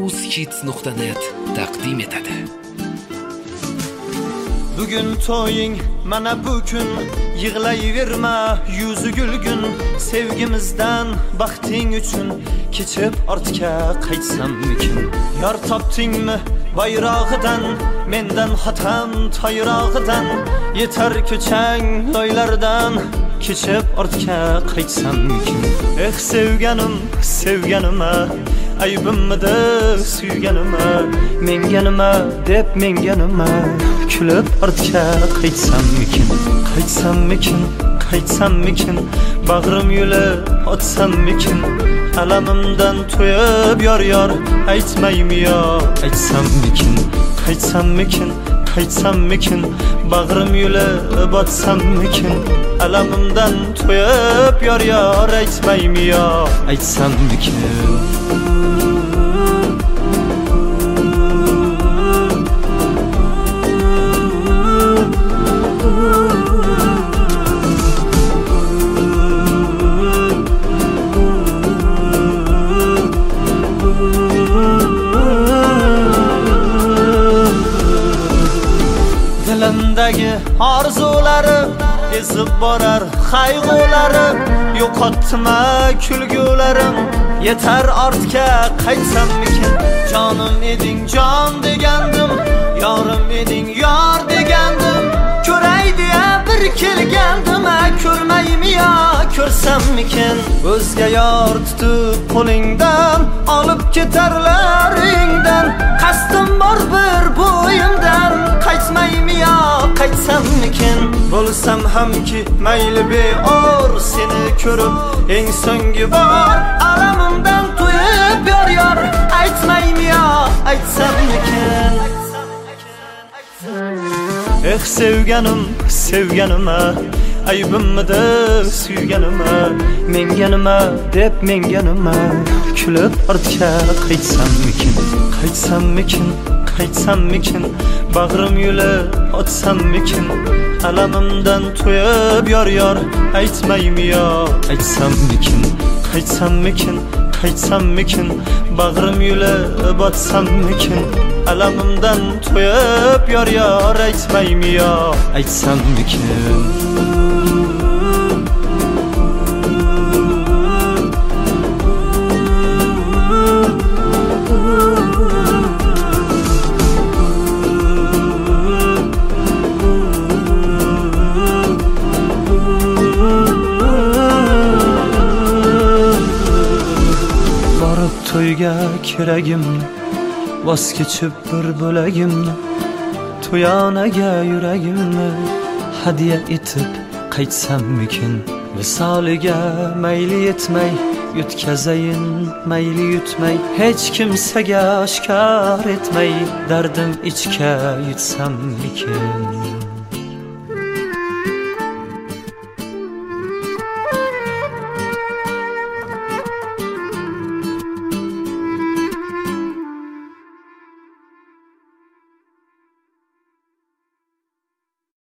uzhits.net taqdim etadi. Bugün toying mana bu kun, yig'layverma yuzi gulgun. Sevgimizdan baxting uchun kechib ortga qaytsammikin. Yar topdingmi bayrog'idan, mendan xotam toyrog'idan. Yetar ko'chang loylardan, kechib ortga qaytsammikin. Sevganim, sevganima, aybimmidi suyganima, menga nima deb menga nima, kulib ortga qaytsammikin. Qaytsammikin, bag'rim yulib otsammikin. Alamimdan to'yib yor aytmaymi yo, aytsammikin. Qaytsammikin, bag'rim yulib otsammikin. Alamimdan to'yib yor aytmaymi yo, aytsammikin. Dilimdagi orzulari ezib borar qayg'ulari, yo'qotma kulgularim, yetar ortga qaytsammikin. Jonim eding jon degandim, yorim eding yor degandim. Ko'ray deya bir kelgandim, ko'rmaymi yo, ko'rsammikin. O'zga yor tutib qo'lingdan, olib ketarlaringdan. Qasdim bor bir bo'yimdan, qaytmaymi yo, qaytsammikin. Bo'lsam hamki mayli beor, seni ko'rib eng so'nggi bor. Alamimdan to'yib yor aytmaymi yo, aytsammikin. Sevganima, aybimmidi suyganima, menga nima deb menga nima, kulib ortga qaytsammikin. Bag'rim yulib otsammikin. Alamimdan to'yib yor aytmaymi yo, aytsammikin. Qaytsammikin, bag'rim yulib otsammikin. Alamimdan to'yib yor aytmaymi yo, aytsammikin. To'yga kiragimni, voz kechib bir bo'lagimni, to'yonaga yuragimni hadya etib qaytsammikin. Visoliga mayli yetmay, yutkazayin mayli yutmay, hech kimsaga oshkor etmay, dardim ichga yutsammikin.